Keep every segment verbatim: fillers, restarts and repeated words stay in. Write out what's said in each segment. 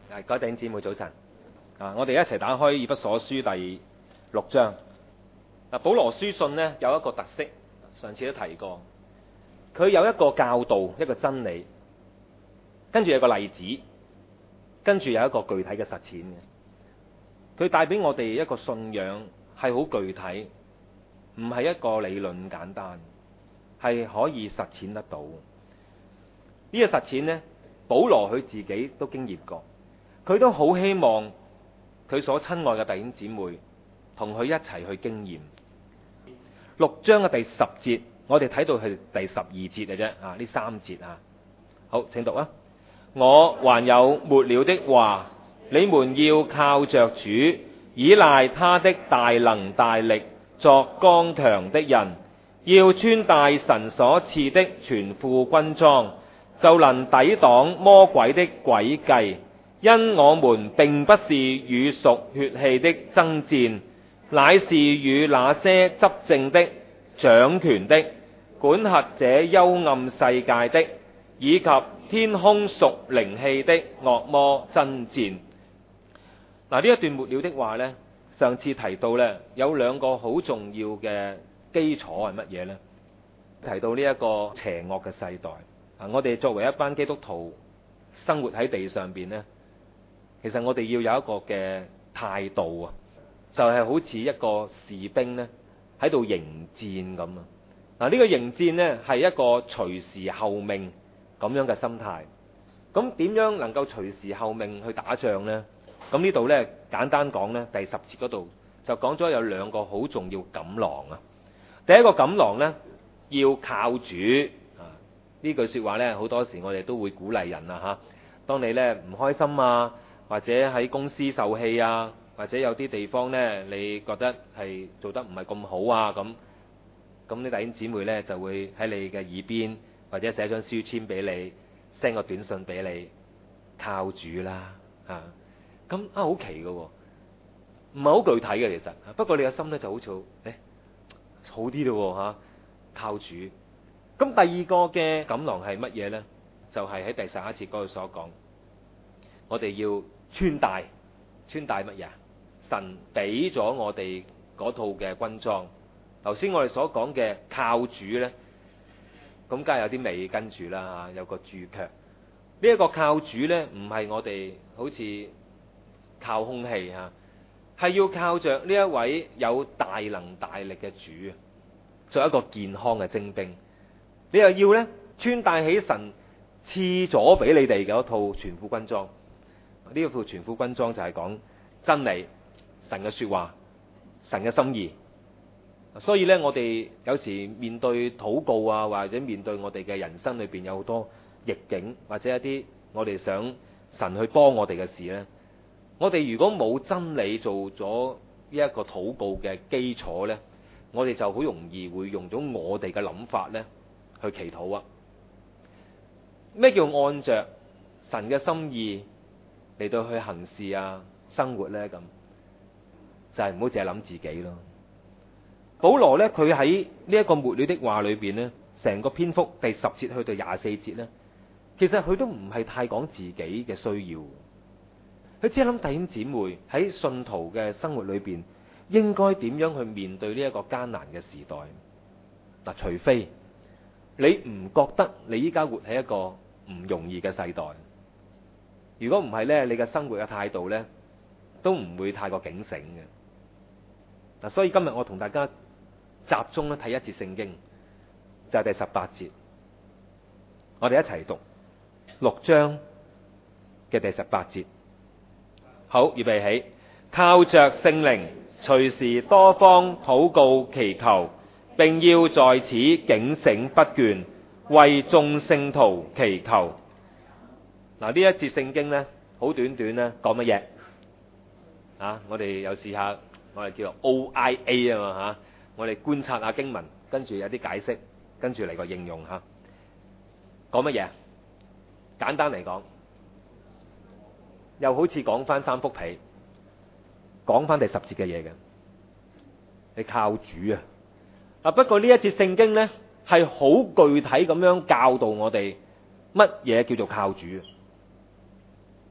係，各位弟兄姊妹早晨。啊，我哋一齊打開以弗所書第六章。嗱，保羅書信呢有一個特色，上次都提過，佢有一個教導，一個真理，跟住有個例子，跟住有一個具體嘅實踐嘅。佢帶俾我哋一個信仰係好具體，唔係一個理論簡單，係可以實踐得到。呢個實踐呢，保羅佢自己都經驗過，佢都好希望佢所親愛嘅弟兄姊妹同佢一齊去經驗。六章嘅第十節，我哋睇到係第十二節嘅啫，啊，呢三節啊。好，請讀啊。我還有末了的話，你們要靠着主，倚賴他的大能大力，作剛強的人，要穿戴神所賜的全副軍裝，就能抵擋魔鬼的詭計。因我們並不是與屬血氣的爭戰，乃是與那些執政的、掌權的、管轄這幽暗世界的，以及天空屬靈氣的惡魔爭戰。嗱，呢一段末了的話呢，上次提到呢，有兩個好重要嘅基礎係乜嘢呢？提到呢一個邪惡嘅世代啊，我哋作為一班基督徒生活喺地上邊呢，其實我哋要有一個嘅態度啊，就係好似一個士兵呢喺度迎戰咁啊。嗱，呢個迎戰呢係一個隨時候命咁樣嘅心態。咁點樣能夠隨時候命去打仗呢？咁呢度呢，簡單講呢，第十節嗰度就講咗有兩個好重要錦囊啊。第一個錦囊呢，要靠主啊。呢句說話呢，好多時我哋都會鼓勵人啊吓。當你呢唔開心啊，或者喺公司受氣啊，或者有啲地方呢，你覺得係做得唔係咁好啊，咁咁啲弟兄姊妹呢，就會喺你嘅耳邊或者寫張書籤俾你，send 個短信俾你，靠主啦啊。咁啊好奇㗎喎，唔係好具體嘅其實，不過你嘅心呢，就好似誒好啲咯吓，靠主。咁第二個嘅錦囊係乜嘢呢？就係、是、喺第十一節嗰度所講，我哋要穿戴，穿戴乜嘢？神俾咗我哋嗰套嘅軍裝。頭先我哋所講嘅靠主呢，咁梗係有啲尾跟住啦吓，有個注腳。呢、這、一個靠主呢，唔係我哋好似靠空氣吓，係要靠着呢一位有大能大力嘅主，做一個健康嘅精兵。你又要呢，穿戴起神賜咗俾你哋嘅一套全副軍裝。呢一副全副軍裝就係講真理、神嘅說話、神嘅心意。所以呢，我哋有時面對禱告啊，或者面對我哋嘅人生裏邊有好多逆境，或者一啲我哋想神去幫我哋嘅事呢，我哋如果冇真理做咗呢一個禱告嘅基礎呢，我哋就好容易會用咗我哋嘅諗法呢去祈禱啊。咩叫按着神嘅心意嚟到去行事啊、生活呢？咁就係唔好淨係諗自己咯。保羅呢，佢喺呢一個末了的話裏邊呢，成個篇幅第十節去到廿四節呢，其實佢都唔係太講自己嘅需要，佢只係諗弟兄姊妹喺信徒嘅生活裏邊應該點樣去面對呢一個艱難嘅時代。嗱，除非你唔覺得你依家活喺一個唔容易嘅世代，如果唔係呢，你嘅生活嘅態度呢，都唔會太過警醒嘅。嗱，所以今日我同大家集中咧睇一節聖經，就係第十八節，我哋一齊讀六章嘅第十八節。好，預備起，靠着聖靈，隨時多方禱告祈求，並要在此警醒不倦，為眾聖徒祈求。嗱，呢一節聖經呢，好短短呢，講乜嘢？啊，我哋又試下，我哋叫做 O I A 啊嘛吓，我哋觀察下經文，跟住有啲解釋，跟住嚟個應用吓。講乜嘢？簡單嚟講，又好似講翻三幅被，講翻第十節嘅嘢嘅。你靠主啊！啊，不過呢一節聖經呢，係好具體咁樣教導我哋乜嘢叫做靠主。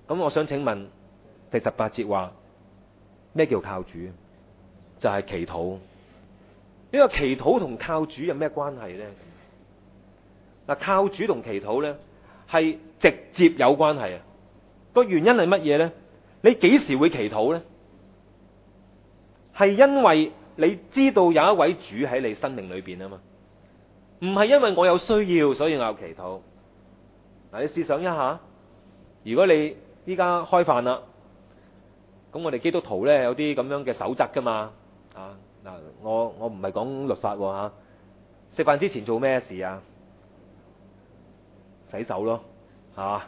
咁我想請問第十八節話咩叫靠主？就係祈禱。呢個祈禱同靠主有咩關係呢？嗱，靠主同祈禱呢係直接有關係啊！個原因係乜嘢呢？你幾時會祈禱呢？係因為你知道有一位主喺你生命裏邊啊嘛，唔係因為我有需要所以我有祈禱。嗱，你試想一下，如果你依家開飯啦，咁我哋基督徒呢有啲咁樣嘅守則噶嘛？啊嗱，我我唔係講律法吓，食飯之前做咩事啊？洗手咯，係嘛？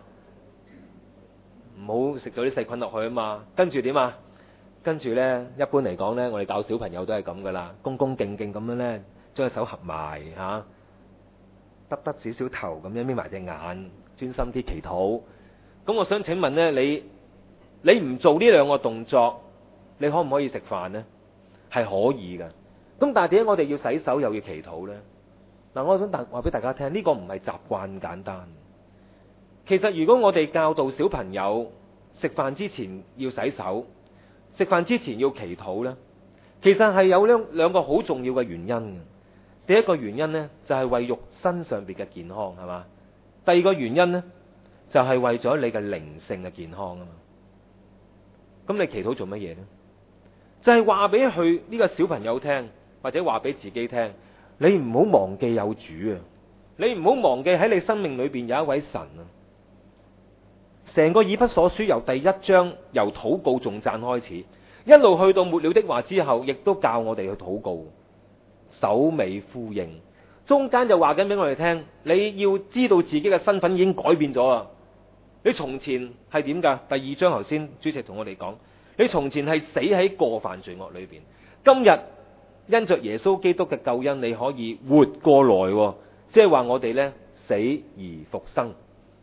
唔好食咗啲細菌落去啊嘛。跟住點啊？跟住呢，一般嚟講呢，我哋教小朋友都係咁噶啦，恭恭敬敬咁樣呢，將手合埋吓，耷耷少少頭咁樣，眯埋隻眼，專心啲祈禱。咁我想請問呢，你你唔做呢兩個動作，你可唔可以食飯呢？係可以噶。咁但係點解我哋要洗手又要祈禱呢？嗱，我想大話俾大家聽，呢個唔係習慣咁簡單。其實如果我哋教導小朋友食飯之前要洗手，食飯之前要祈禱呢，其實係有兩兩個好重要嘅原因嘅。第一個原因呢，就係為肉身上邊嘅健康，係嘛？第二個原因呢，就係為咗你嘅靈性嘅健康啊嘛。咁你祈禱做乜嘢呢？就係話俾佢呢個小朋友聽，或者話俾自己聽，你唔好忘記有主啊！你唔好忘記喺你生命裏邊有一位神啊！成個以弗所書由第一章由禱告頌讚開始，一路去到末了的話之後，亦都教我哋去禱告，首尾呼應。中間就話緊俾我哋聽，你要知道自己嘅身份已經改變咗啊！你從前係點噶？第二章頭先主席同我哋講，你從前係死喺過犯罪惡裏邊，今日因着耶穌基督嘅救恩，你可以活過來，即係話我哋呢，死而復生。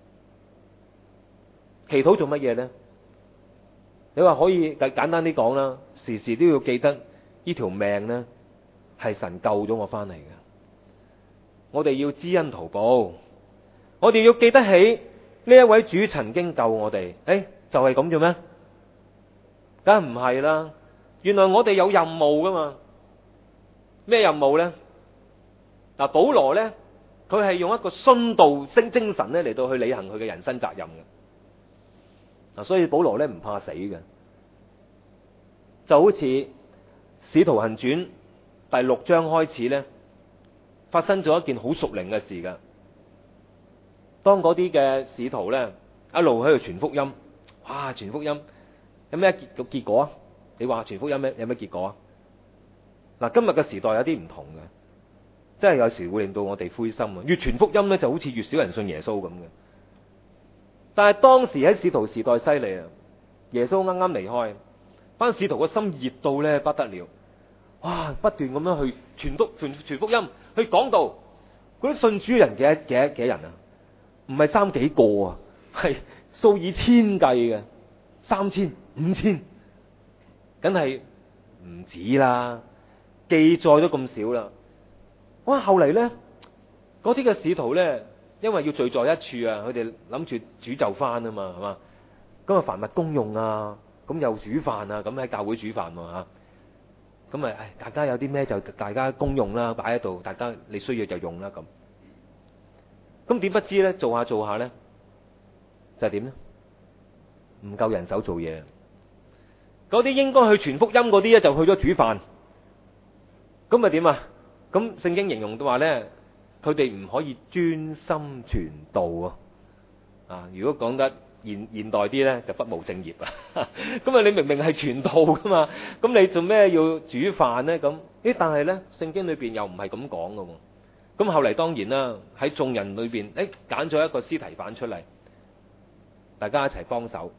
祈禱做乜嘢呢？你話可以簡單啲講啦，時時都要記得呢條命呢係神救咗我翻嚟嘅。我哋要知恩圖報，我哋要記得起呢一位主曾經救我哋。誒，就係咁做咩？梗係唔係啦。原來我哋有任務噶嘛。咩任務呢？嗱，保羅呢，佢係用一個殉道精精神咧嚟到去履行佢嘅人生責任嘅。嗱，所以保羅咧唔怕死嘅，就好似《使徒行傳》第六章開始咧，發生咗一件好屬靈嘅事噶。當嗰啲嘅使徒咧一路喺度傳福音，哇！傳福音有咩結結果啊？你話傳福音咩有咩結果啊？嗱，今日嘅時代有啲唔同嘅，真係有時會令到我哋灰心啊！越傳福音咧，就好似越少人信耶穌咁嘅。但係當時喺使徒時代犀利啊！耶穌啱啱離開，班使徒個心熱到咧不得了，哇！不斷咁樣去傳福傳傳福音，去講道。嗰啲信主嘅人幾多幾多幾多人啊？唔係三幾個啊，係數以千計嘅，三千、五千，梗係唔止啦。記載都咁少啦。哇！後嚟咧，嗰啲嘅使徒咧，因為要聚在一處啊，佢哋諗住煮就翻啊嘛，係嘛？咁啊，凡物公用啊，咁又煮飯啊，咁喺教會煮飯喎嚇。咁啊，唉，大家有啲咩就大家公用啦，擺喺度，大家你需要就用啦咁。咁點不知咧，做下做下咧，就係點咧？唔夠人手做嘢。嗰啲應該去傳福音嗰啲咧，就去咗煮飯。咁咪點啊？咁聖經形容都話咧，佢哋唔可以專心傳道啊！啊，如果講得現現代啲咧，就不務正業啊！咁啊，你明明係傳道噶嘛，咁你做咩要煮飯咧？咁，咦？但係咧，聖經裏邊又唔係咁講噶喎。咁後嚟當然啦，喺眾人裏邊，誒揀咗一個司提反出嚟，大家一齊幫手，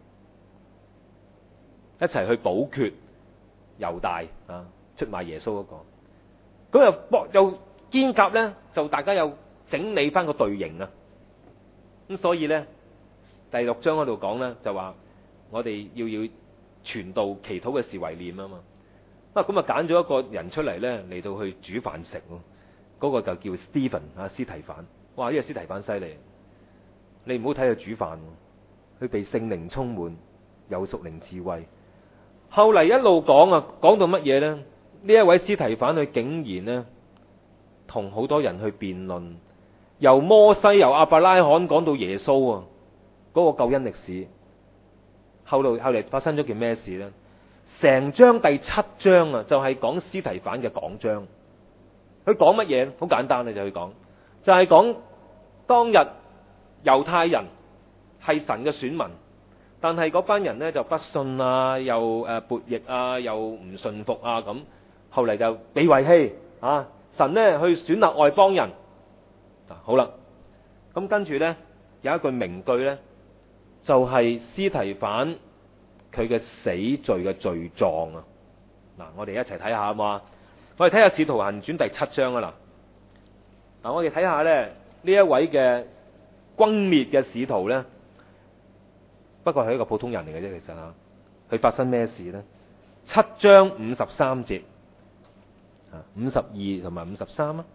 一齊去補缺猶大啊，出賣耶穌嗰個。咁又搏又兼夾咧，就大家又整理翻個隊形啊！咁所以咧，第六章嗰度講咧，就話我哋要要傳道祈禱嘅事為念啊嘛。啊咁啊揀咗一個人出嚟咧，嚟到去煮飯食喎。嗰個就叫 Stephen 啊，司提反。哇！呢個司提反犀利，你唔好睇佢煮飯， 佢被聖靈充滿，有屬靈智慧。後嚟一路講啊，講到乜嘢呢？呢一位司提反佢竟然呢，同好多人去辯論，由摩西由亞伯拉罕講到耶穌啊，嗰個救恩歷史。後來後嚟發生咗件咩事呢？成章第七章啊，就係講司提反嘅講章。佢講乜嘢？好簡單嘅就去講，就係講當日猶太人係神嘅選民，但係嗰班人呢就不信啊，又誒悖逆啊，又唔信服啊，咁後嚟就被遺棄啊。神呢去選立外邦人啊。好啦，咁跟住呢，有一句名句呢，就係司提反佢嘅死罪嘅罪狀啊。嗱，我哋一齊睇下好嘛？我哋睇下《使徒行傳》第七章啊。嗱，嗱我哋睇下咧，呢一位嘅轟滅嘅使徒咧，不過係一個普通人嚟嘅啫。其實啊，佢發生咩事呢？七章五十三節啊，五十二同埋五十三啊。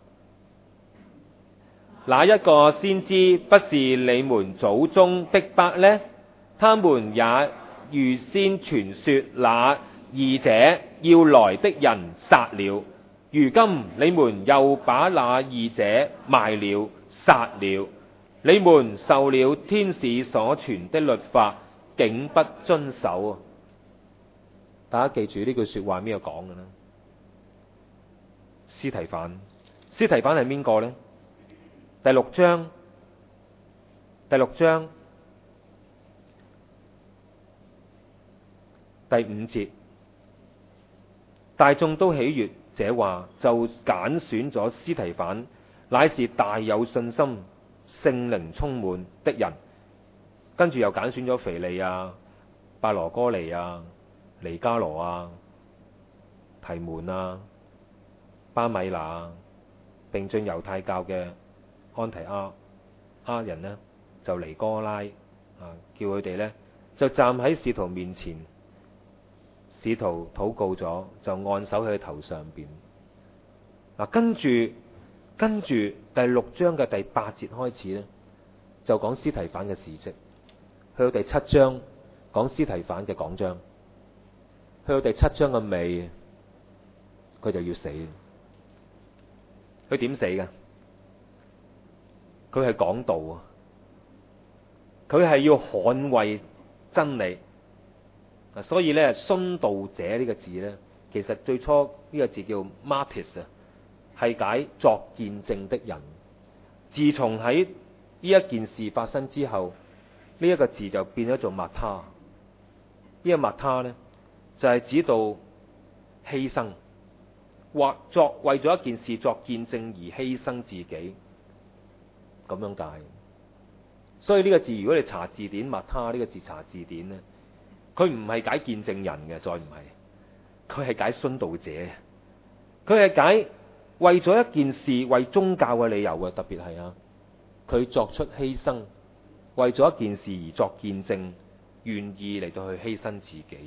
哪一個先知不是你們祖宗逼迫呢？他們也預先傳說那義者要來的人殺了。如今你們又把那義者賣了、殺了，你們受了天使所傳的律法，竟不遵守。大家記住呢句說話邊個講嘅呢？司提反。司提反係邊個呢？第六章，第六章第五節，大眾都喜悅這話，就揀選咗司提反，乃是大有信心、聖靈充滿的人。跟住又揀選咗腓利啊、伯羅哥尼啊、尼加羅啊、提門啊、巴米拿啊，並進猶太教嘅安提阿阿人呢，就尼哥拉啊，叫佢哋呢，就站喺使徒面前。使徒禱告咗，就按手喺佢頭上邊。嗱，跟住跟住第六章嘅第八節開始呢，就講司提反嘅事蹟。去到第七章講司提反嘅講章，去到第七章嘅尾，佢就要死。佢點死㗎？佢係講道啊！佢係要捍衛真理。所以咧，殉道者呢個字呢，其實最初呢個字叫 martyrs 啊，係解作見證的人。自從喺呢一件事發生之後，呢、這、一個字就變咗做 martyr。呢個 martyr 呢，就係、是、指到犧牲，或作為咗一件事作見證而犧牲自己，咁樣解。所以呢個字，如果你查字典 martyr 呢個字查字典呢，佢唔係解見證人嘅，再唔係，佢係解殉道者。佢係解為咗一件事，為宗教嘅理由嘅，特別係啊，佢作出犧牲，為咗一件事而作見證，願意嚟到去犧牲自己。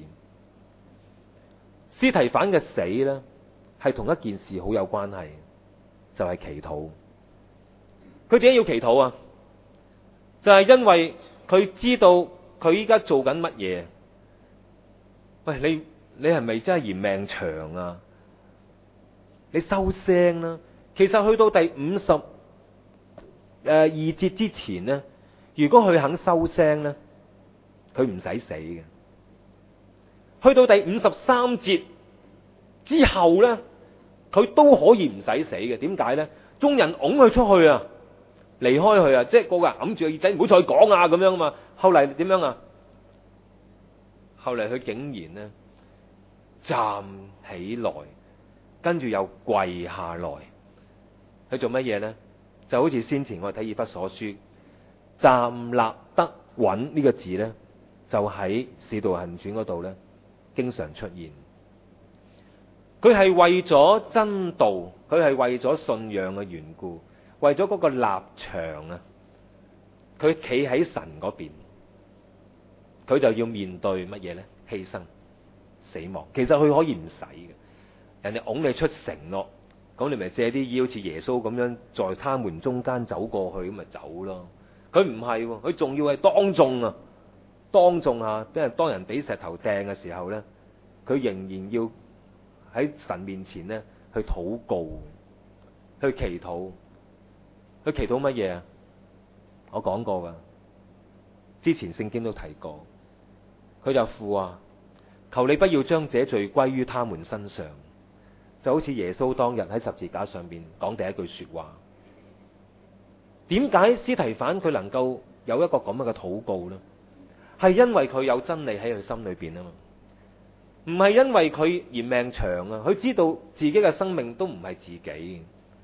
司提反嘅死呢，係同一件事好有關係，就係祈禱。佢點解要祈禱啊？就係因為佢知道佢依家做緊乜嘢。喂，你你係咪真係嫌命長啊？你收聲啦！其實去到第五十誒二節之前呢，如果佢肯收聲呢，佢唔使死嘅。去到第五十三節之後呢，佢都可以唔使死嘅。點解呢？眾人拱佢出去啊，離開佢啊，即係個個人揞住個耳仔，唔好再講啊，咁樣啊嘛。後嚟點樣啊？後嚟佢竟然呢站起來，跟住又跪下來，佢做乜嘢呢？就好似先前我哋睇以弗所書，站立得穩呢個字呢，就喺使徒行傳嗰度呢經常出現。佢係為咗真道，佢係為咗信仰嘅緣故，為咗嗰個立場啊，佢企喺神嗰邊。佢就要面對乜嘢呢？犧牲、死亡。其實佢可以唔使嘅，人哋拱你出城咯，咁你咪借啲衣好似耶穌咁樣，在他們中間走過去咁咪走咯。佢唔係，佢仲要係當眾啊， 當眾啊，俾人當人俾石頭掟嘅時候呢，佢仍然要喺神面前呢去禱告，去祈禱，去祈禱乜嘢啊？我講過噶，之前聖經都提過，佢就父啊，求你不要將這罪歸於他們身上，就好似耶穌當日喺十字架上面講第一句說話。點解司提反佢能夠有一個咁樣嘅禱告呢？係因為佢有真理喺佢心裏邊啊嘛，唔係因為佢嫌命長啊，佢知道自己嘅生命都唔係自己。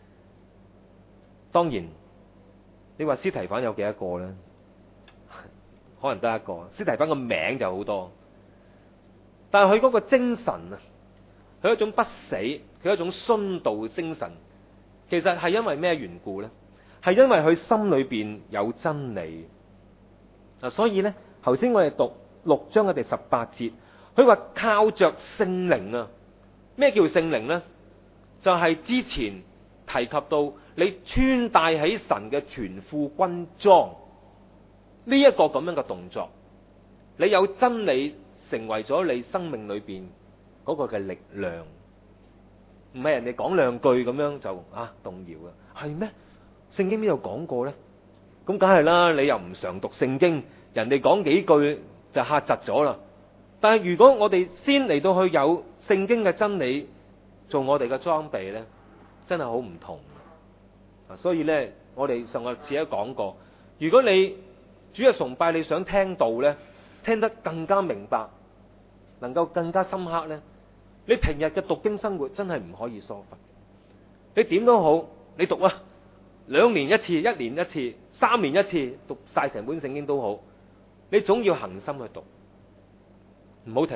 當然，你話司提反有幾多個呢？可能得一個。司提反個名就好多，但係佢嗰個精神啊，佢一種不死，佢一種殉道精神，其實係因為咩緣故呢？係因為佢心裏邊有真理嗱，所以呢，頭先我哋讀六章嘅第十八節，佢話靠着聖靈啊，咩叫聖靈呢？就係之前提及到你穿戴起神嘅全副軍裝呢一個咁樣嘅動作，你有真理成為咗你生命裏邊嗰個嘅力量，唔係人哋講兩句咁樣就啊動搖啊，係咩？聖經邊度講過呢？咁梗係啦，你又唔常讀聖經，人哋講幾句就嚇窒咗啦。但係如果我哋先嚟到去有聖經嘅真理做我哋嘅裝備呢，真係好唔同。所以呢，我哋上個次都講過，如果你主日崇拜你想聽道呢，聽得更加明白，能夠更加深刻呢，你平日嘅讀經生活真係唔可以疏忽。你點都好，你讀啊！兩年一次，一年一次，三年一次，讀晒成本聖經都好，你總要恒心去讀，唔好停，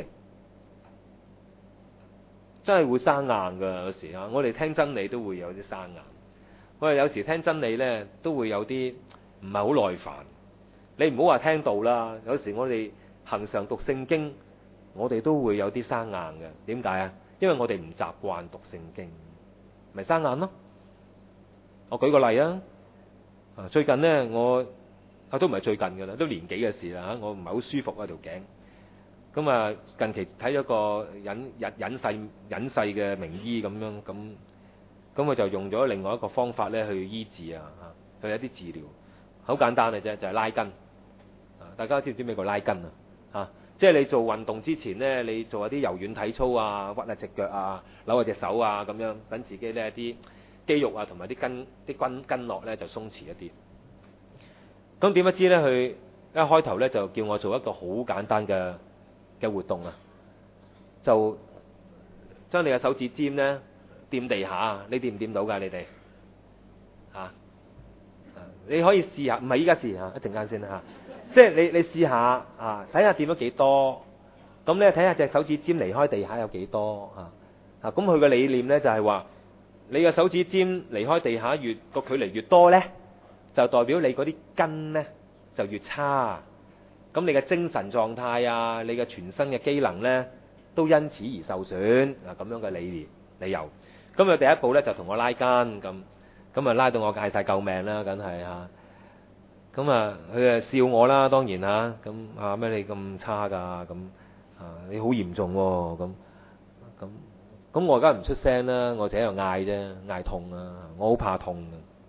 真係會生硬噶。有時啊，我哋聽真理都會有啲生硬，我哋有時聽真理呢都會有啲唔係好耐煩。你唔好話聽道啦，有時我哋恒常讀聖經，我哋都會有啲生硬嘅。點解啊？因為我哋唔習慣讀聖經，咪生硬咯。我舉個例啊，最近呢，我啊都唔係最近噶啦，都年幾嘅事啦，我唔係好舒服啊條頸，咁啊近期睇咗個隱隱隱世隱世嘅名醫咁樣，咁咁我就用咗另外一個方法咧去醫治啊，去一啲治療，好簡單嘅啫，就係拉筋。大家知唔知咩叫拉筋啊？嚇，即係你做運動之前呢，你做一啲柔軟體操啊，屈下隻腳啊，扭下隻手啊，咁樣等自己呢啲肌肉啊，同埋啲筋啲筋筋絡咧就鬆弛一啲。咁點不知咧，佢一開頭咧就叫我做一個好簡單嘅嘅活動啊，就將你嘅手指尖咧掂地下，你掂唔掂到㗎？你哋嚇、啊，你可以試下，唔係依家試下，一陣間先啦嚇。即係你你試下啊，睇下掂咗幾多，咁咧睇下隻手指尖離開地下有幾多啊？啊，咁佢嘅理念咧就係話，你嘅手指尖離開地下越個距離越多咧，就代表你嗰啲筋咧就越差，咁你嘅精神狀態啊，你嘅全身嘅機能咧都因此而受損啊，咁樣嘅理念理由。咁佢第一步咧就同我拉筋，咁咁啊拉到我嗌晒救命啦，梗係嚇。咁啊佢啊笑我啦，當然嚇，咁啊咩你咁差㗎，咁啊你好嚴重喎，咁咁。咁我而家唔出聲啦，我就喺度嗌啫，嗌痛啊！我好怕痛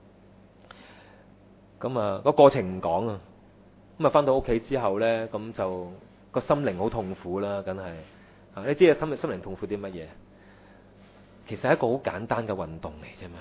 嘅。咁啊，個過程唔講啊。咁啊，翻到屋企之後咧，咁就個心靈好痛苦啦，梗係啊！你知啊，心心靈痛苦啲乜嘢？其實係一個好簡單嘅運動嚟啫嘛。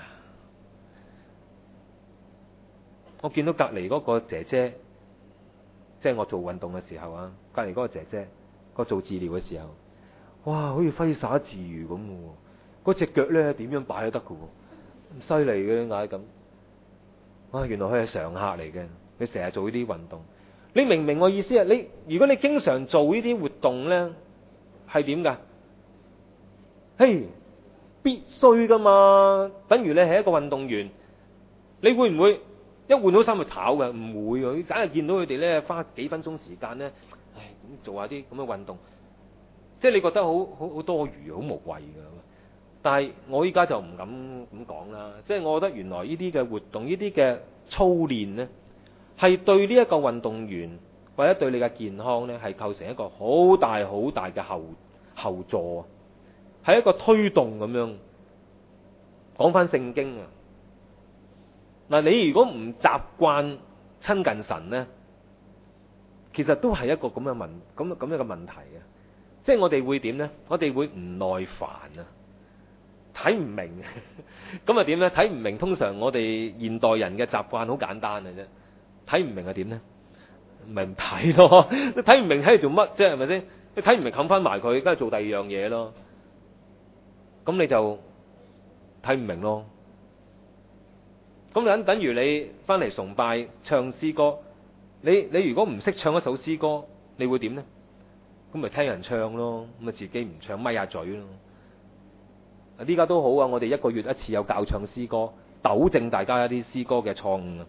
我見到隔離嗰個姐姐，即係我做運動嘅時候啊，隔離嗰個姐姐，個做治療嘅時候。哇！好似揮灑自如咁嘅喎，嗰隻腳咧點樣擺都得嘅喎，咁犀利嘅點解咁？哇！原來佢係常客嚟嘅，佢成日做呢啲運動。你明唔明我意思啊？你如果你經常做呢啲活動咧，係點㗎？嘿，必須㗎嘛！等於你係一個運動員，你會唔會一換好衫去跑㗎？唔會㗎，梗係見到佢哋咧花幾分鐘時間咧，唉，咁做下啲咁嘅運動。即係你覺得好好好多餘、好無謂㗎，但係我依家就唔敢咁講啦。即係我覺得原來呢啲嘅活動、呢啲嘅操練呢，係對呢一個運動員或者對你嘅健康呢，係構成一個好大好大嘅後後座，係一個推動咁樣。講翻聖經啊，嗱，你如果唔習慣親近神呢，其實都係一個咁嘅問咁咁樣嘅問題啊！即係我哋會點呢？我哋會唔耐煩啊，睇唔明，咁啊點呢？睇唔明，通常我哋現代人嘅習慣好簡單嘅啫，睇唔明係點呢？咪唔睇咯，你睇唔明喺度做乜啫？係咪先？你睇唔明冚翻埋佢，梗係做第二樣嘢咯。咁你就睇唔明咯。咁等等於你翻嚟崇拜唱詩歌，你你如果唔識唱一首詩歌，你會點呢？咁咪聽人唱咯，咁咪自己唔唱，咪下嘴咯。啊，呢家都好啊，我哋一個月一次有教唱詩歌，糾正大家一啲詩歌嘅錯誤啊。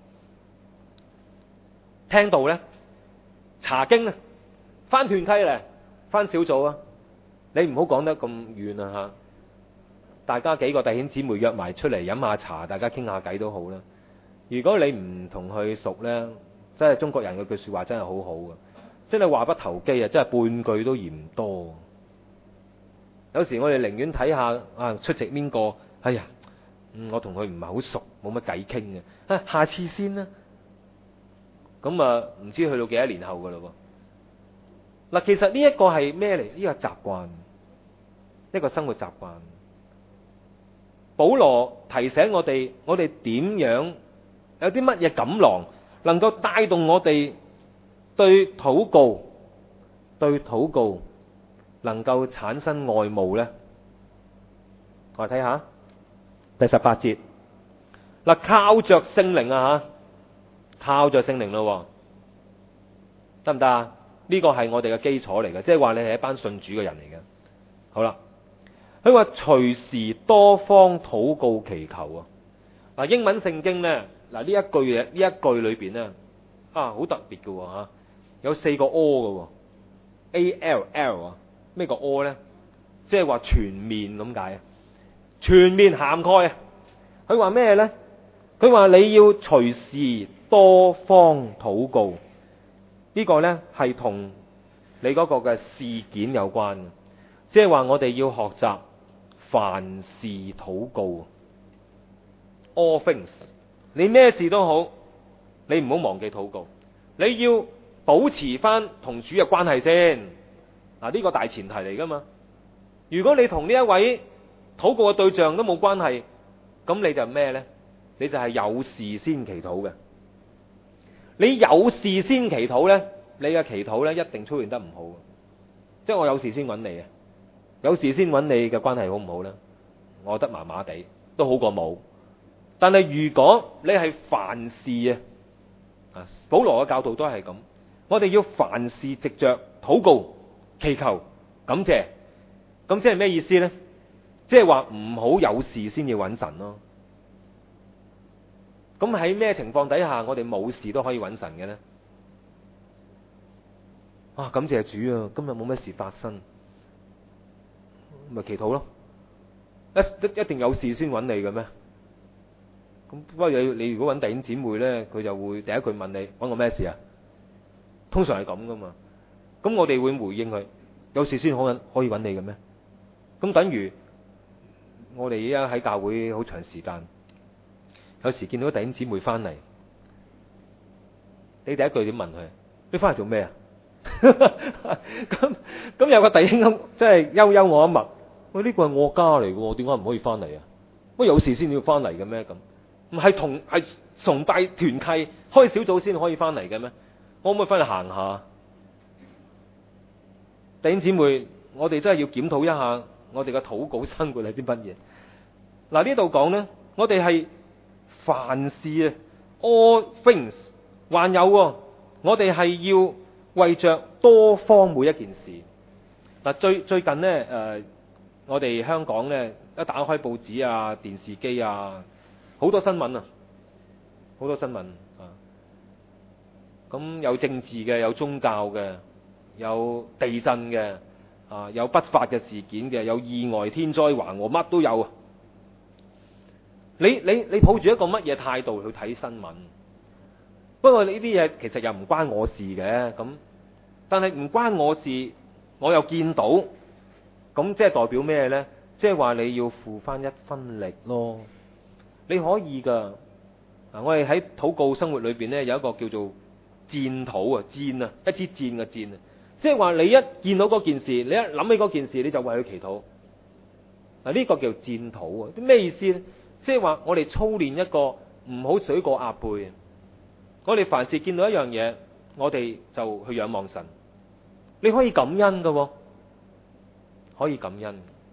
聽到呢，查經啊，翻團契咧，翻小組啊，你唔好講得咁遠啊吓。大家幾個弟兄姊妹約埋出嚟飲下茶，大家傾下偈都好啦。如果你唔同佢熟呢，真係中國人嗰句說話真係好好嘅，真係話不投機啊！真係半句都嫌多。有時我哋寧願睇下啊，出席邊個，哎呀，嗯、我同佢唔係好熟，冇乜偈傾嘅，啊，下次先啦。咁啊，唔知去到幾多年後噶咯喎。嗱，其實呢一個係咩嚟？呢個習慣，一個生活習慣。保羅提醒我哋，我哋點樣有啲乜嘢錦囊，能夠帶動我哋對禱告、對禱告能夠產生愛慕呢？我哋睇下第十八節。嗱，靠着聖靈啊吓，靠着聖靈咯，得唔得啊？呢個係我哋嘅基礎嚟嘅，即係話你係一班信主嘅人嚟嘅。好啦。佢話隨時多方禱告祈求啊！嗱，英文聖經呢，嗱呢一句嘢，呢一句裏邊呢，啊好特別嘅吓，有四個 O 嘅 ，A L L 啊，咩個 O 呢？即係話全面咁解啊，全面涵蓋啊！佢話咩呢？佢話你要隨時多方禱告，呢個呢係同你嗰個嘅事件有關嘅，即係話我哋要學習。凡事禱告 ，all things， 你咩事都好，你唔好忘記禱告。你要保持翻同主嘅關係先，嗱呢個大前提嚟噶嘛。如果你同呢一位禱告嘅對象都冇關係，咁你就咩呢？你就係有事先祈禱嘅。你有事先祈禱呢，你嘅祈禱呢一定操練得唔好，即係我有事先揾你啊。有事先揾你嘅關係好唔好呢？我覺得麻麻地，都好過冇。但係如果你係凡事啊，保羅嘅教導都係咁，我哋要凡事藉着禱告、祈求、感謝。咁即係咩意思呢？即係話唔好有事先要揾神咯。咁喺咩情況底下我哋冇事都可以揾神嘅呢？啊，感謝主啊！今日冇乜事發生。咪祈禱咯，一一定有事先揾你嘅咩？咁不過你你如果揾弟兄姊妹咧，佢就會第一句問你揾我咩事啊？通常係咁噶嘛。咁我哋會回應佢，有事先可可以揾你嘅咩？咁等於我哋而家喺教會好長時間，有時見到弟兄姊妹翻嚟，你第一句點問佢？你翻嚟做咩啊？咁咁有個弟兄咁，即係悠悠我一默。喂，呢個係我家嚟嘅，點解唔可以翻嚟啊？喂，有事先要翻嚟嘅咩？咁唔係同係崇拜團契開小組先可以翻嚟嘅咩？我可唔可以翻嚟行下？弟兄姊妹，我哋真係要檢討一下我哋嘅禱告生活係啲乜嘢。嗱，呢度講呢，我哋係凡事啊 ，all things， 還有我哋係要為着多方每一件事。嗱，最最近呢。誒、呃。我哋香港咧，一打開報紙啊、電視機啊，好多新聞啊，好多新聞啊。咁有政治嘅，有宗教嘅，有地震嘅，啊，有不法嘅事件嘅，有意外、天災橫禍，乜都有啊。你你你抱住一個乜嘢態度去睇新聞？ 不過呢啲嘢其實又唔關我事嘅，咁但係唔關我事，我又見到，咁即係代表咩呢？即係話你要付翻一分力咯。你可以噶，嗱，我哋喺禱告生活裏邊呢，有一個叫做箭禱啊，箭啊，一支箭嘅箭啊，即係話你一見到嗰件事，你一諗起嗰件事，你就為佢祈禱。嗱，呢個叫箭禱啊，啲咩意思呢？即係話我哋操練一個唔好水過鴨背。我哋凡事見到一樣嘢，我哋就去仰望神。你可以感恩噶，可以感恩。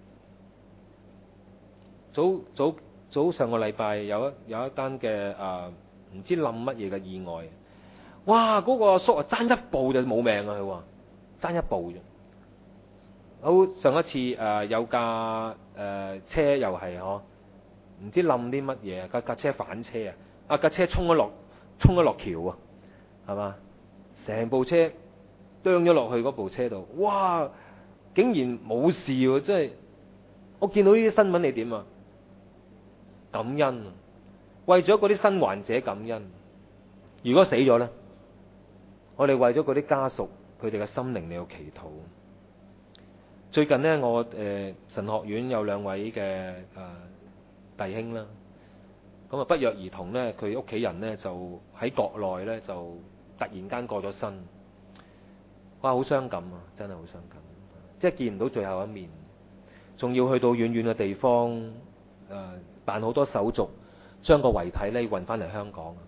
早早早上個禮拜有一有一單嘅誒唔知冧乜嘢嘅意外，哇！嗰、嗰個阿叔啊爭一步就冇命啊！佢話爭一步啫。好，上一次誒、呃、有架誒、呃、車又係嗬，唔知冧啲乜嘢，架架車反車啊！啊架車衝咗落衝咗落橋啊，係嘛？成部車啄咗落去嗰部車度，哇！竟然冇事喎，真係我見到呢啲新聞你點啊？感恩，為咗嗰啲生還者感恩。如果死咗呢，我哋為咗嗰啲家屬，佢哋嘅心靈嚟到祈禱。最近呢，我誒、呃、神學院有兩位嘅誒、呃、弟兄啦，咁啊不約而同呢，佢屋企人呢就喺國內呢，就突然間過咗身，哇！好傷感啊，真係好傷感，即係見唔到最後一面，仲要去到遠遠嘅地方誒。呃辦好多手續，將個遺體咧運翻嚟香港啊，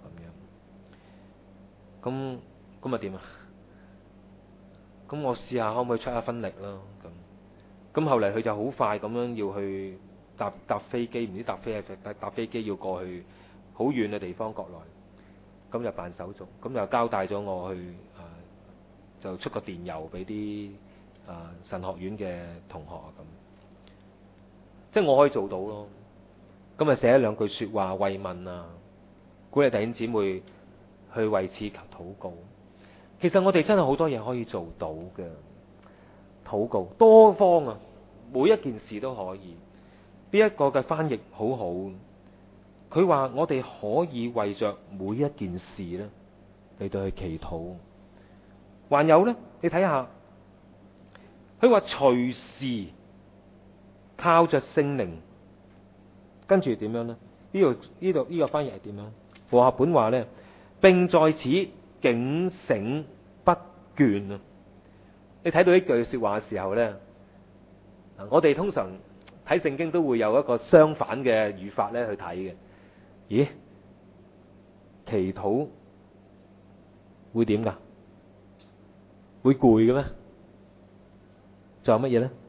咁樣，咁咁啊點啊？咁我試下可唔可以出一分力咯？咁，咁後嚟佢就好快咁樣要去搭搭飛機，唔知搭飛搭搭飛機要過去好遠嘅地方國內，咁就辦手續，咁就交代咗我去啊，就出個電郵俾啲啊神學院嘅同學啊，咁，即係我可以做到咯。今日寫咗兩句說話慰問啊，鼓勵弟兄姊妹去為此求禱告。其實我哋真係好多嘢可以做到嘅，禱告多方啊，每一件事都可以。呢一個嘅翻譯好好，佢話我哋可以為着每一件事咧嚟到去祈禱。還有呢，你睇下，佢話隨時靠着聖靈。跟住點樣呢？呢度呢度呢個翻譯係點樣？和合本話呢，並在此警醒不倦啊！你睇到呢句說話嘅時候呢，我哋通常睇聖經都會有一個相反嘅語法咧去睇嘅。咦？祈禱會點噶？會攰嘅咩？仲有乜嘢呢？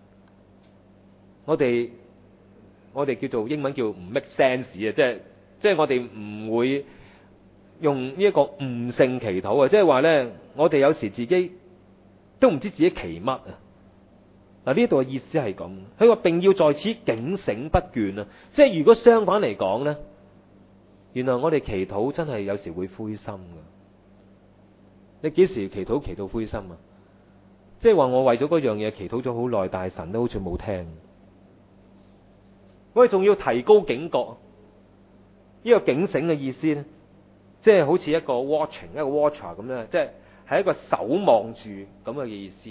我哋。我哋叫做英文叫唔 make sense 啊，即係即係我哋唔會用呢一個悟性祈禱啊，即係話咧，我哋有時自己都唔知自己祈乜啊。嗱，呢度嘅意思係咁，佢話並要在此警醒不倦啊，即係如果相反嚟講咧，原來我哋祈禱真係有時會灰心噶。你幾時祈禱祈到灰心啊？即係話我為咗嗰樣嘢祈禱咗好耐，但係神都好似冇聽。我哋仲要提高警覺，呢個警醒嘅意思咧，即係好似一個 watching 一個 watcher 咁咧，即係係一個守望住咁嘅意思。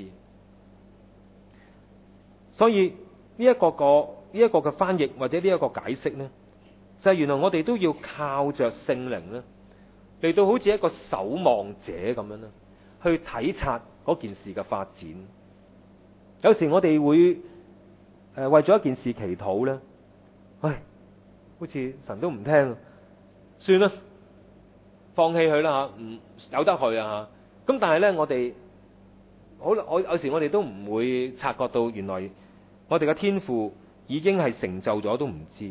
所以呢一個個呢一個嘅翻譯或者呢一個解釋咧，就係原來我哋都要靠着聖靈咧嚟到好似一個守望者咁樣咧，去體察嗰件事嘅發展。有時我哋會誒為咗一件事祈禱咧。唉，好似神都唔聽，算啦，放棄佢啦吓，唔由得佢啊吓。咁但係咧，我哋好，我有時我哋都唔會察覺到，原來我哋嘅天父已經係成就咗，都唔知。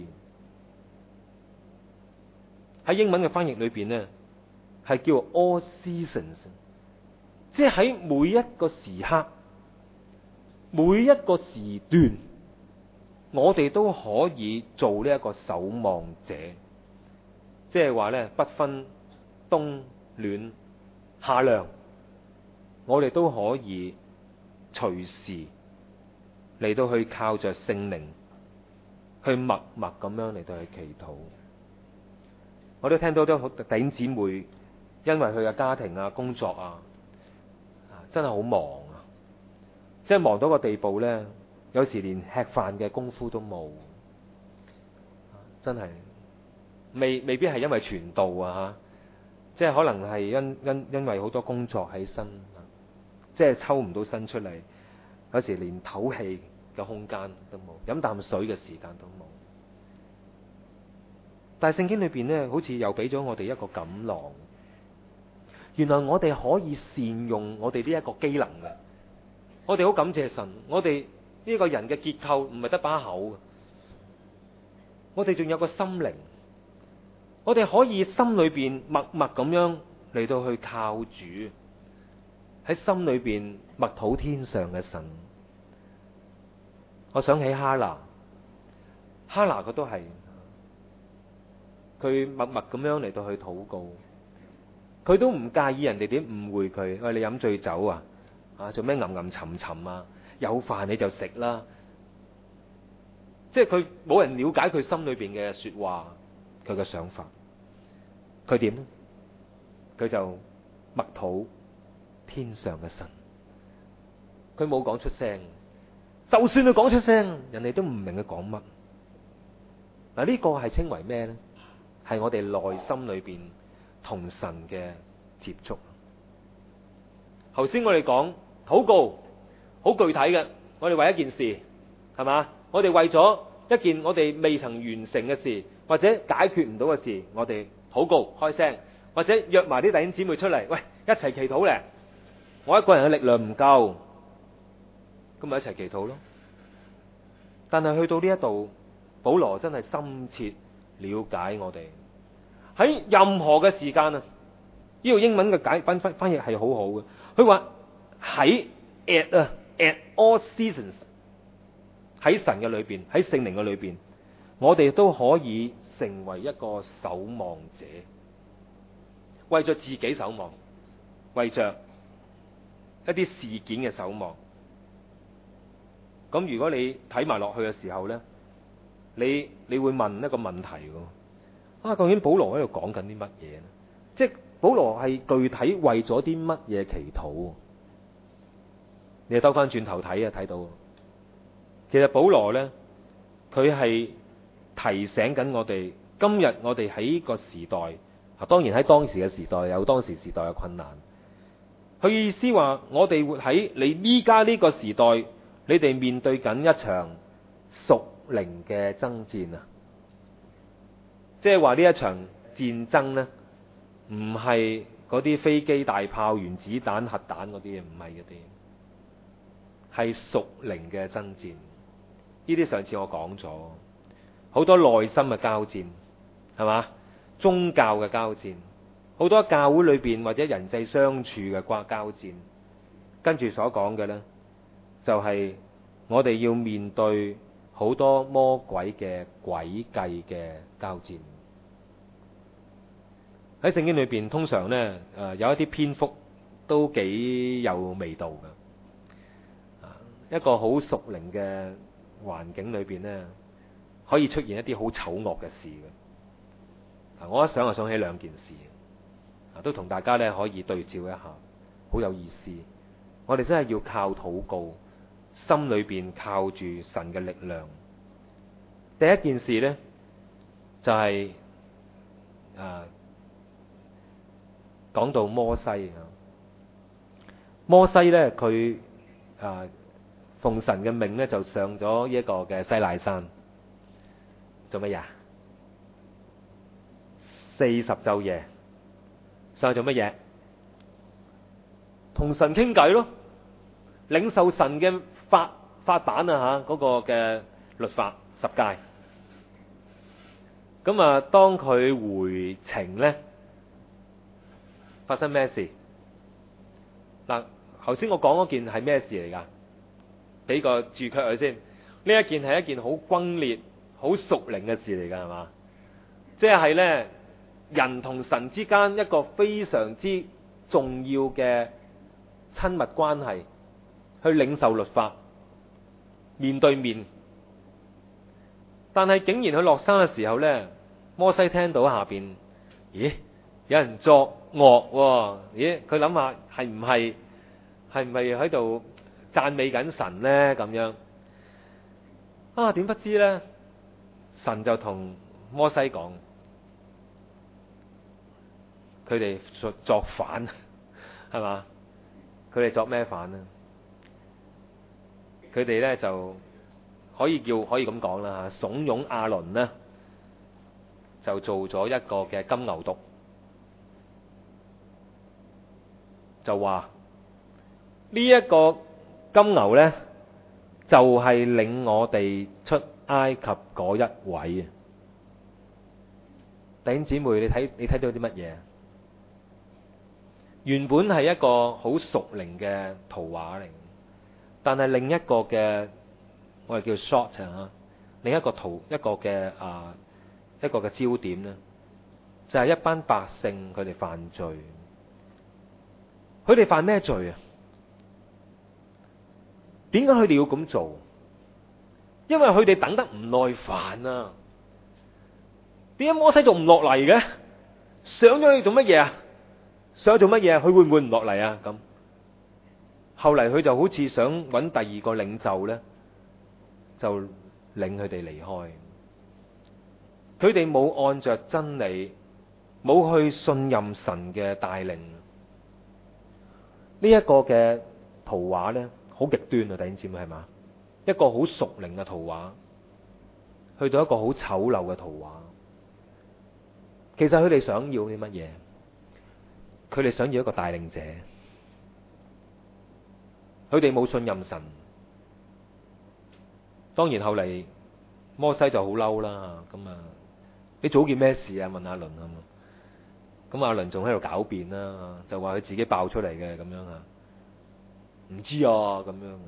喺英文嘅翻譯裏邊咧，係叫 all seasons， 即係喺每一個時刻、每一個時段。我哋都可以做呢一個守望者，即係話咧，不分冬暖夏涼，我哋都可以隨時嚟到去靠着聖靈去默默咁樣嚟到去祈禱。我都聽到啲弟兄姊妹因為佢嘅家庭啊、工作啊，真係好忙啊，即係忙到個地步呢，有時連吃飯嘅功夫都冇，真係未未必係因為傳道啊吓，即係可能係因因因為好多工作喺身，即係抽唔到身出嚟，有時連唞氣嘅空間都冇，飲啖水嘅時間都冇。但係聖經裏邊呢，好似又俾咗我哋一個錦囊，原來我哋可以善用我哋呢一個機能嘅。我哋好感謝神，我哋呢個人嘅結構唔係得把口嘅，我哋仲有個心靈，我哋可以心裏邊默默咁樣嚟到去靠主，喺心裏邊默禱天上嘅神。我想起哈拿，哈拿佢都係，佢默默咁樣嚟到去禱告，佢都唔介意人哋點誤會佢。喂，你飲醉酒啊？啊，做咩吟吟沉沉啊？有飯你就食啦。即係佢冇人了解佢心裏邊嘅說話，佢嘅想法。佢點呢？佢就默禱天上嘅神。佢冇講出聲，就算佢講出聲，人哋都唔明佢講乜。嗱，呢個係稱為咩呢？係我哋內心裏邊同神嘅接觸。頭先我哋講禱告好具體嘅，我哋為一件事係嘛？我哋為咗一件我哋未曾完成嘅事，或者解決唔到嘅事，我哋禱告開聲，或者約埋啲弟兄姊妹出嚟，喂，一齊祈禱咧。我一個人嘅力量唔夠，咁咪一齊祈禱咯。但係去到呢一度，保羅真係深切了解我哋喺任何嘅時間啊！呢個英文嘅解翻翻翻譯係好好嘅。佢話喺 at 啊 at all seasons， 喺神嘅裏邊，喺聖靈嘅裏邊，我哋都可以成為一個守望者，為着自己守望，為着一啲事件嘅守望。咁如果你睇埋落去嘅時候呢，你你會問一個問題嘅，啊，究竟保羅喺度講緊啲乜嘢呢？即係保羅係具體為咗啲乜嘢祈禱？你兜翻轉頭睇啊，睇到其實保羅呢，佢係提醒緊我哋，今日我哋喺呢個時代啊，當然喺當時嘅時代有當時時代嘅困難。佢意思話，我哋活喺你依家呢個時代，你哋面對緊一場屬靈嘅爭戰啊！即係話呢一場戰爭呢，唔係嗰啲飛機、大炮、原子彈、核彈嗰啲嘢，唔係嗰啲，係屬靈嘅爭戰。呢啲上次我講咗，好多內心嘅交戰，係嘛？宗教嘅交戰，好多教會裏邊或者人際相處嘅關交戰。跟住所講嘅呢，就係我哋要面對好多魔鬼嘅詭計嘅交戰。喺聖經裏邊，通常呢，誒有一啲篇幅都幾有味道嘅。啊，一個好屬靈嘅環境裏邊呢，可以出現一啲好醜惡嘅事嘅。啊，我一想就想起兩件事，啊，都同大家呢可以對照一下，好有意思。我哋真係要靠禱告，心裏邊靠住神嘅力量。第一件事呢，就係誒講到摩西啊，摩西呢，佢誒奉神嘅命呢，就上咗一個嘅西奈山，做乜嘢？四十晝夜上去做乜嘢？同神傾偈咯，領受神嘅法法版啊吓，嗰個嘅律法十誡。咁啊，當佢回程呢，發生咩事？嗱，頭先我講嗰件係咩事嚟噶？俾個注腳佢先。呢一件係一件好轟烈、好屬靈嘅事嚟噶，係嘛？即係呢，人同神之間一個非常之重要嘅親密關係，去領受律法，面對面。但係竟然佢落山嘅時候呢，摩西聽到下邊，咦， 有人作樂喎，咦？佢諗下係唔係係唔係喺度讚美緊神呢？咁樣啊？點不知呢？神就同摩西講，佢哋作作反，係嘛？佢哋作咩反呢？佢哋呢就可以叫可以咁講啦，慫恿亞倫呢，就做咗一個嘅金牛犢，就話呢一個金牛呢，就係領我哋出埃及嗰一位啊！弟兄姊妹，你睇你睇到啲乜嘢？原本係一個好屬靈嘅圖畫嚟，但係另一個嘅我哋叫 short 啊，另一個圖一個嘅啊一個嘅焦點呢，就係一班百姓佢哋犯罪。佢哋犯咩罪啊？點解佢哋要咁做？因為佢哋等得唔耐煩啊！點解摩西仲唔落嚟嘅？上咗去做乜嘢啊？上咗做乜嘢？佢會唔會唔落嚟啊？咁後嚟佢就好似想揾第二個領袖呢，就領佢哋離開。佢哋冇按着真理，冇去信任神嘅帶領。呢一個嘅圖畫呢，好極端啊！弟兄姊妹，係嘛？一個好屬靈嘅圖畫，去到一個好醜陋嘅圖畫。其實佢哋想要啲乜嘢？佢哋想要一個帶領者。佢哋冇信任神。當然後嚟摩西就好嬲啦。咁啊，你做件咩事啊？問亞倫啊。咁亞倫仲喺度狡辯啦，就話佢自己爆出嚟嘅咁樣啊，唔知啊咁樣。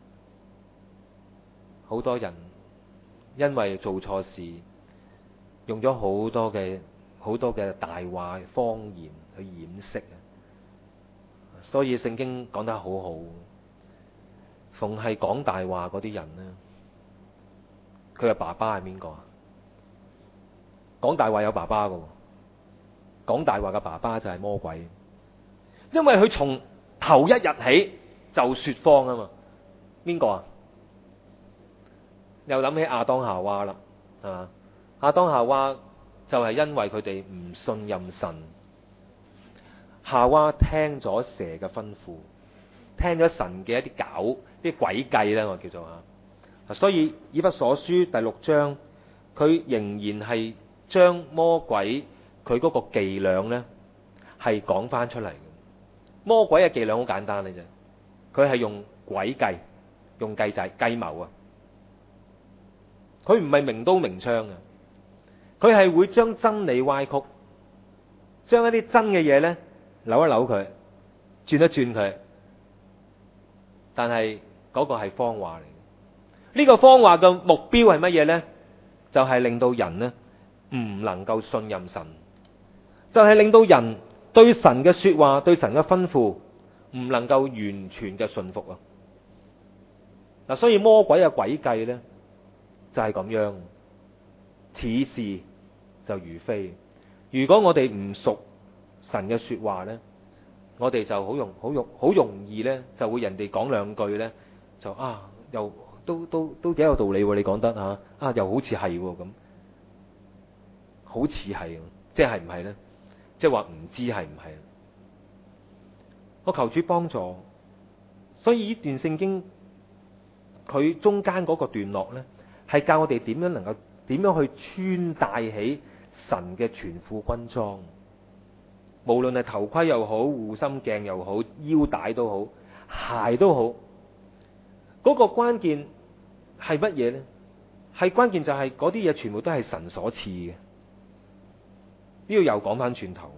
好多人因為做錯事，用咗好多嘅好多嘅大話謊言去掩飾啊。所以聖經講得好好，逢係講大話嗰啲人呢，佢嘅爸爸係邊個啊？講大話有爸爸㗎喎。講大話嘅爸爸就係魔鬼，因為佢從頭一日起就說謊啊嘛。邊個啊？又諗起亞當夏娃啦，係嘛？亞當夏娃就係因為佢哋唔信任神，夏娃聽咗蛇嘅吩咐，聽咗神嘅一啲搞啲詭計咧，我叫做吓。所以以弗所書第六章，佢仍然係將魔鬼佢嗰個伎倆呢係講翻出嚟嘅。魔鬼嘅伎倆好簡單嘅啫，佢係用詭計、用計仔、計謀啊。佢唔係明刀明槍嘅，佢係會將真理歪曲，將一啲真嘅嘢呢扭一扭佢，轉一轉佢。但係嗰個係謊話嚟。呢個謊話嘅目標係乜嘢呢？就係令到人呢唔能夠信任神。就係令到人對神嘅說話、對神嘅吩咐唔能夠完全嘅信服啊！嗱，所以魔鬼嘅詭計呢，就係咁樣，似是就如非。如果我哋唔熟神嘅說話呢，我哋就好容好容好容易呢，就會人哋講兩句呢，就啊又都都都幾有道理喎！你講得啊啊又好似係咁，好似係，即係唔係呢？即係話唔知係唔係？我求主幫助。所以呢段聖經佢中間嗰個段落呢，係教我哋點樣能夠點樣去穿戴起神嘅全副軍裝。無論係頭盔又好、護心鏡又好、腰帶都好、鞋都好，嗰個關鍵係乜嘢呢？係關鍵就係嗰啲嘢全部都係神所賜嘅。呢個又講翻轉頭，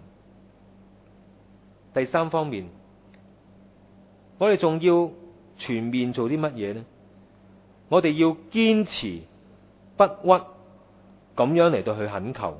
第三方面，我哋仲要全面做啲乜嘢呢？我哋要堅持不屈咁樣嚟到去懇求，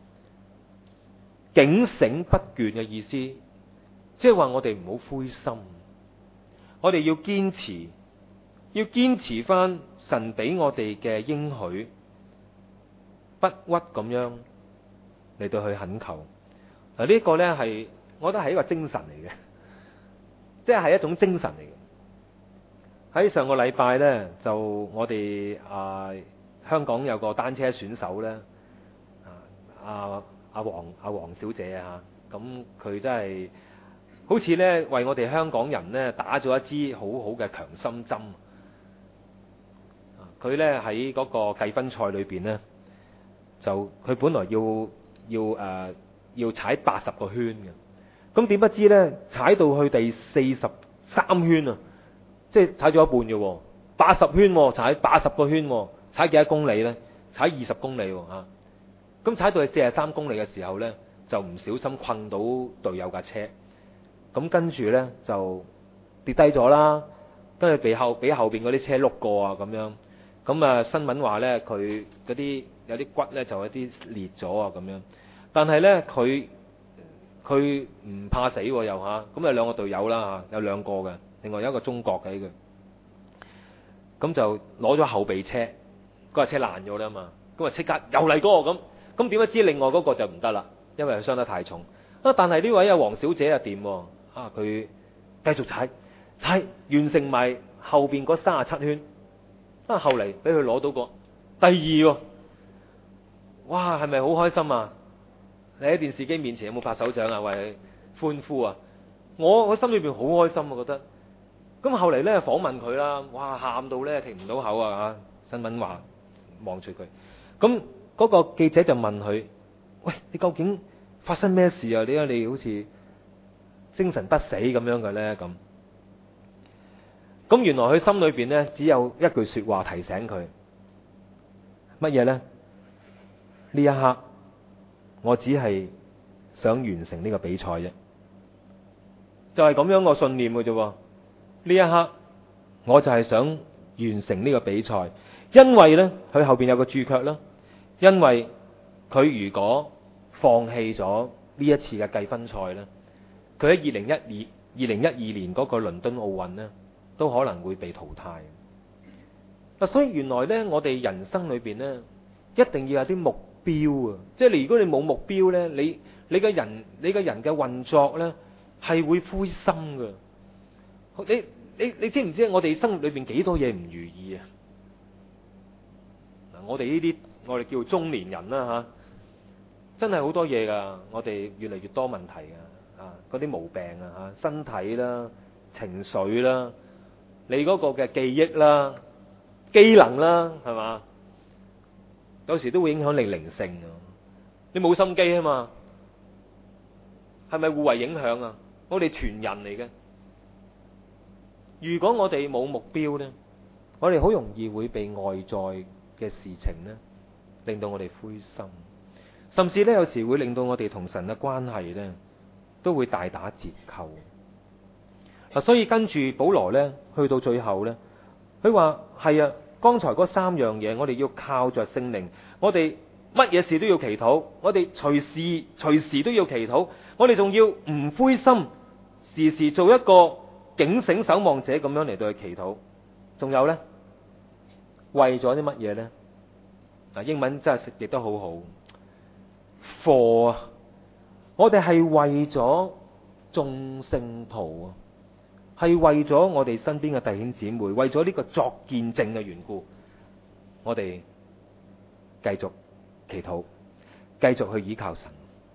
警醒不倦嘅意思，即係話我哋唔好灰心，我哋要堅持，要堅持翻神俾我哋嘅應許，不屈咁樣嚟到去懇求。 嗱，呢個呢係，我覺得係一個精神嚟嘅，即係係一種精神嚟嘅。喺上個禮拜呢，就我哋啊香港有個單車選手呢，啊阿黃阿黃小姐啊，咁佢真係好似呢為我哋香港人呢打咗一支好好嘅強心針。佢呢喺嗰個計分賽裏邊呢，就佢本來要要誒、呃、要踩八十個圈嘅，咁點不知呢，踩到去第四十三圈啊，即係踩咗一半嘅喎，八十圈喎，踩八十個圈喎，踩幾多公里呢？踩二十公里喎嚇，咁踩到去四十三公里嘅時候呢，就唔小心困到隊友架車，咁跟住呢，就跌低咗啦，跟住俾後俾後邊嗰啲車碌過啊咁樣。咁啊，新聞話呢，佢嗰啲有啲骨呢，就有啲裂咗啊咁樣，但係呢，佢佢唔怕死喎又嚇，咁有兩個隊友啦嚇，有兩個嘅，另外有一個中國嘅呢個，咁就攞咗後備車，嗰架車爛咗啦嘛，咁啊即刻又嚟過咁，咁點不知另外嗰個就唔得啦，因為佢傷得太重啊！但係呢位啊黃小姐啊掂喎，啊佢繼續踩踩完成埋後邊嗰三十七圈。啊！後嚟俾佢攞到個第二喎，哇！係咪好開心啊？你喺電視機面前有冇拍手掌啊？為佢歡呼啊！我我心裏邊好開心啊，覺得。咁後嚟咧訪問佢啦，哇！喊到咧停唔到口啊！嚇，新聞話望住佢。咁嗰個記者就問佢：喂，你究竟發生咩事啊？點解你好似精神不死咁樣嘅咧？咁。咁原來佢心裏邊呢，只有一句說話提醒佢，乜嘢呢？呢一刻我只係想完成呢個比賽啫，就係咁樣個信念嘅啫。呢一刻我就係想完成呢個比賽，因為呢，佢後邊有個注腳啦，因為佢如果放棄咗呢一次嘅計分賽呢，佢喺二零一二二零一二年嗰個倫敦奧運呢，都可能會被淘汰。嗱，所以原來呢，我哋人生裏邊呢，一定要有啲目標啊！即係你如果你冇目標呢，你你嘅人你嘅人嘅運作呢，係會灰心㗎。你你你知唔知我哋生活裏邊幾多嘢唔如意啊？嗱，我哋呢啲我哋叫中年人啦吓，真係好多嘢㗎。我哋越嚟越多問題㗎，啊，嗰啲毛病啊吓，身體啦、情緒啦。你嗰個嘅記憶啦、機能啦，係嘛？有時都會影響你靈性啊！你冇心機啊嘛，係咪互為影響啊？我哋全人嚟嘅。如果我哋冇目標呢，我哋好容易會被外在嘅事情呢，令到我哋灰心，甚至呢，有時會令到我哋同神嘅關係呢，都會大打折扣。嗱，所以跟住保羅咧，去到最後咧，佢話係啊，剛才嗰三樣嘢，我哋要靠着聖靈，我哋乜嘢事都要祈禱，我哋隨時隨時都要祈禱，我哋仲要唔灰心，時時做一個警醒守望者咁樣嚟到去祈禱。仲有咧，為咗啲乜嘢咧？嗱，英文真係譯得好好 ，for 啊，我哋係為咗眾聖徒啊。係為咗我哋身邊嘅弟兄姊妹，為咗呢個作見證嘅緣故，我哋繼續祈禱，繼續去依靠神。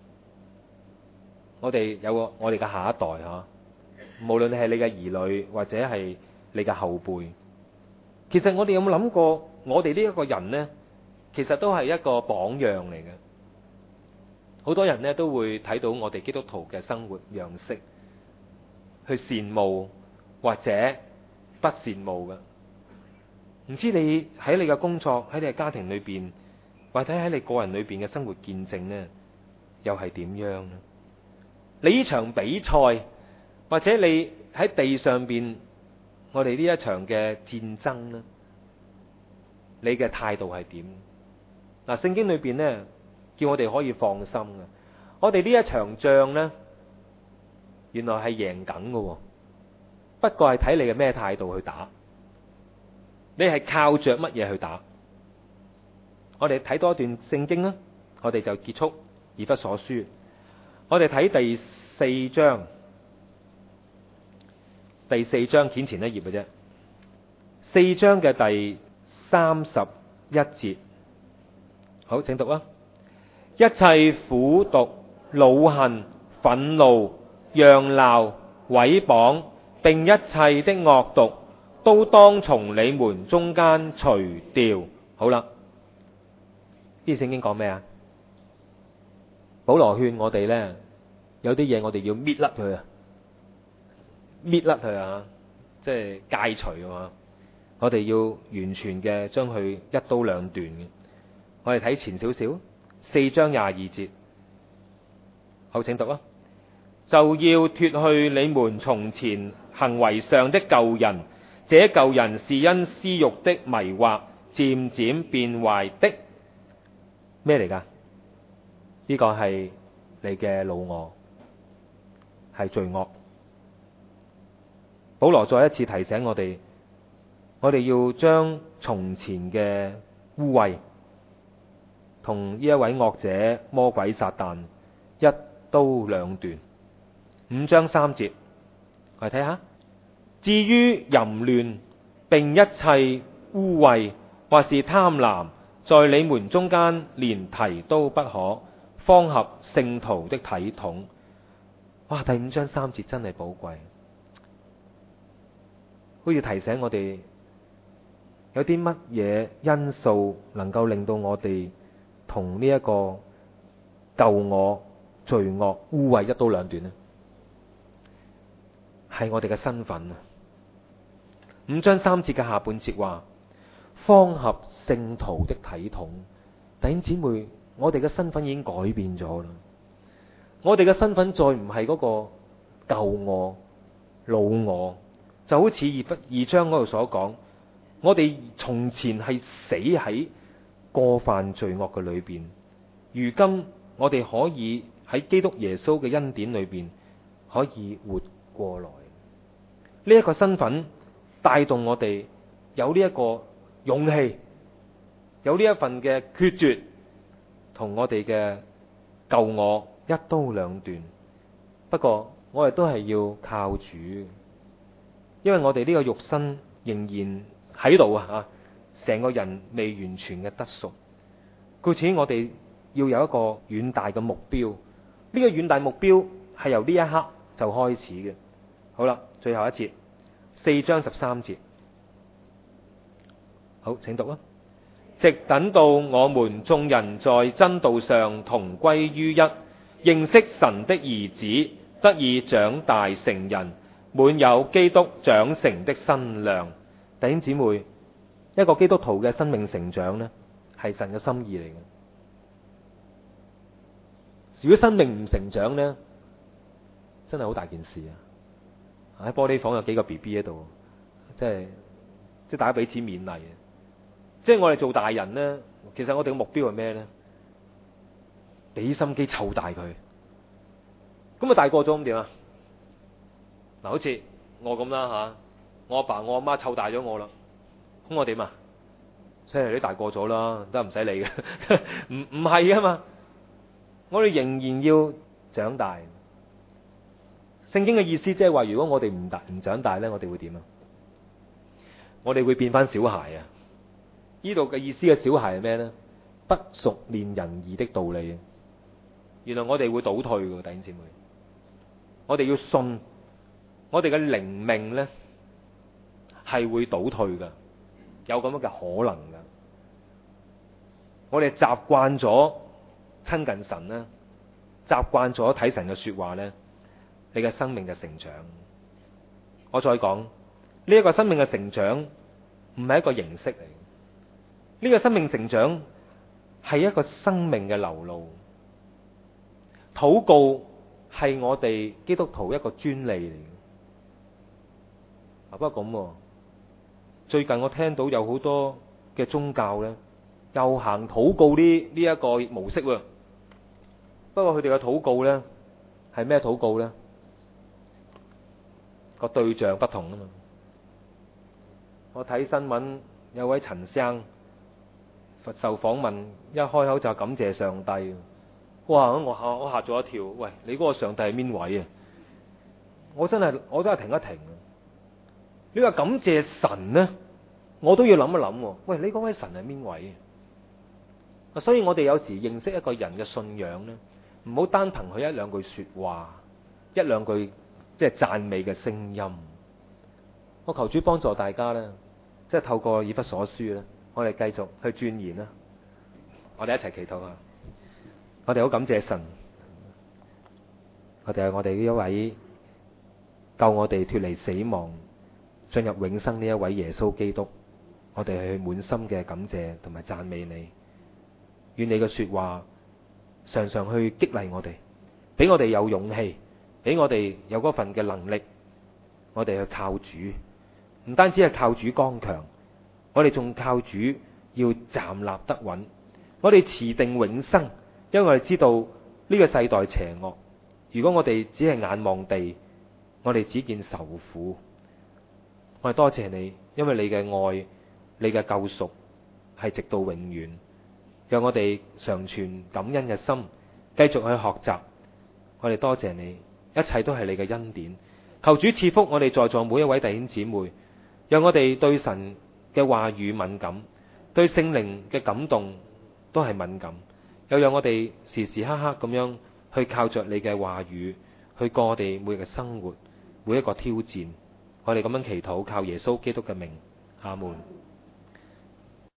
我哋有個我哋嘅下一代吓，無論你係你嘅兒女或者係你嘅後輩，其實我哋有冇諗過，我哋呢一個人呢，其實都係一個榜樣嚟嘅。好多人呢都會睇到我哋基督徒嘅生活樣式，去羨慕或者不羨慕嘅。唔知你喺你嘅工作，喺你嘅家庭裏邊，或者喺你個人裏邊嘅生活見證呢，又係點樣呢？你呢場比賽，或者你喺地上邊，我哋呢一場嘅戰爭呢，你嘅態度係點？嗱，聖經裏邊呢，叫我哋可以放心嘅。我哋呢一場仗呢，原來係贏緊嘅，不過係睇你嘅咩態度去打。你係靠着乜嘢去打？我哋睇多一段聖經啦，我哋就結束以弗所書。 我哋睇第四章，第四章卷前一頁嘅啫。四章嘅第三十一節，好，請讀啊！一切苦毒、惱恨、憤怒、嚷鬧、毀謗，並一切的惡毒，都當從你們中間除掉。好啦，呢聖經講咩啊？保羅勸我哋呢，有啲嘢我哋要搣甩佢啊，搣甩佢啊，即係戒除啊！我哋要完全嘅將佢一刀兩斷嘅。我哋睇前少少，四章廿二節，好，請讀啊！就要脫去你們從前行為上的舊人，這舊人是因私欲的迷惑漸漸變壞的。咩嚟㗎？呢個係你嘅老我，係罪惡。保羅再一次提醒我哋。我哋要將從前嘅污穢同呢一位惡者魔鬼撒旦一刀兩斷。五章三節，我哋睇下。至於淫亂並一切污穢或是貪婪，在你們中間連提都不可，方合聖徒的體統。哇！第五章三節真係寶貴，好似提醒我哋。有啲乜嘢因素能夠令到我哋同呢一個舊我、罪惡、污穢一刀兩斷呢？係我哋嘅身份啊！五章三節嘅下半節話，方合聖徒的體統。弟兄姊妹，我哋嘅身份已經改變咗啦。我哋嘅身份再唔係嗰個舊我、老我，就好似二二章嗰度所講。我哋從前係死喺過犯罪惡嘅裏邊，如今我哋可以喺基督耶穌嘅恩典裏邊可以活過來。呢一個身份帶動我哋有呢一個勇氣，有呢一份嘅決絕，同我哋嘅舊我一刀兩斷。不過我哋都係要靠主，因為我哋呢個肉身仍然喺度啊！成個人未完全嘅得贖，故此我哋要有一個遠大嘅目標。呢、這個遠大目標係由呢一刻就開始嘅。好啦，最後一節，四章十三節，好，請讀啊！直等到我們眾人在真道上同歸於一，認識神的兒子，得以長大成人，滿有基督長成的身量。弟兄姊妹，一個基督徒嘅生命成長呢，係神嘅心意嚟嘅。如果生命唔成長呢，真係好大件事啊！喺玻璃房有幾個 B B 喺度，即係即係大家彼此勉勵。即係我哋做大人呢，其實我哋嘅目標係咩呢？俾心機湊大佢。咁啊大個咗咁點啊？嗱，好似我咁啦吓。我阿爸我阿媽湊大咗我啦，咁我點啊？即係你大個咗啦，都唔使理嘅。唔唔係啊嘛，我哋仍然要長大。聖經嘅意思即係話，如果我哋唔大唔長大呢，我哋會點啊？我哋會變翻小孩啊！呢度嘅意思嘅小孩係咩呢？不熟練仁義的道理。原來我哋會倒退嘅，弟兄姊妹。我哋要信，我哋嘅靈命呢，係會倒退嘅，有咁樣嘅可能嘅。我哋習慣咗親近神咧，習慣咗睇神嘅說話咧，你嘅生命嘅成長。我再講呢一個生命嘅成長唔係一個形式嚟，呢個生命成長係一個生命嘅流露。禱告係我哋基督徒一個專利嚟嘅。啊，不過咁。最近我聽到有好多嘅宗教咧，又行禱告呢呢一個模式喎。不過佢哋嘅禱告咧係咩禱告咧？個對象不同啊嘛。我睇新聞有位陳生受訪問，一開口就感謝上帝， 哇！我嚇我嚇咗一跳。喂，你嗰個上帝係邊位啊？我真係我真係停一停。你話感謝神呢，我都要諗一諗。喂，你嗰位神係邊位啊？所以我哋有時認識一個人嘅信仰呢，唔好單憑佢一兩句說話，一兩句即係讚美嘅聲音。我求主幫助大家呢，即係透過以弗所書咧，我哋繼續去鑽研啦。我哋一齊祈禱啊！我哋好感謝神，我哋係我哋呢一位救我哋脫離死亡、進入永生呢一位耶穌基督。我哋去滿心嘅感謝同埋讚美你。願你嘅說話常常去激勵我哋，俾我哋有勇氣，俾我哋有嗰份嘅能力，我哋去靠主。唔單止係靠主剛強，我哋仲靠主要站立得穩。我哋持定永生，因為我哋知道呢個世代邪惡。如果我哋只係眼望地，我哋只見愁苦。我哋多謝你，因為你嘅愛、你嘅救贖係直到永遠。讓我哋常存感恩嘅心，繼續去學習。我哋多謝你，一切都係你嘅恩典。求主賜福我哋在座每一位弟兄姊妹，讓我哋對神嘅話語敏感，對聖靈嘅感動都係敏感。又讓我哋時時刻刻咁樣去靠着你嘅話語，去過我哋每日嘅生活，每一個挑戰。我哋咁樣祈禱，靠耶穌基督嘅名，阿門。